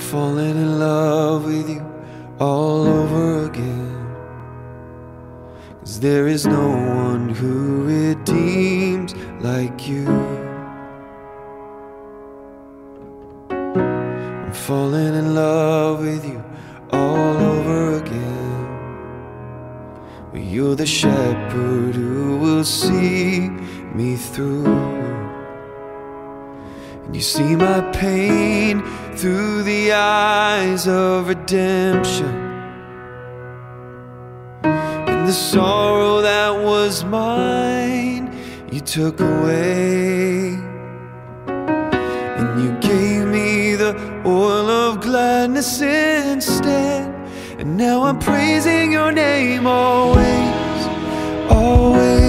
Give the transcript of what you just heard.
falling in love with you all over again. 'Cause there is no one who redeems like you. I'm falling in love with you all over again. But you're the shepherd who will see me through. And you see my pain through the eyes of redemption. And the sorrow that was mine, you took away. And you gave me the oil of gladness instead. And now I'm praising your name always, always.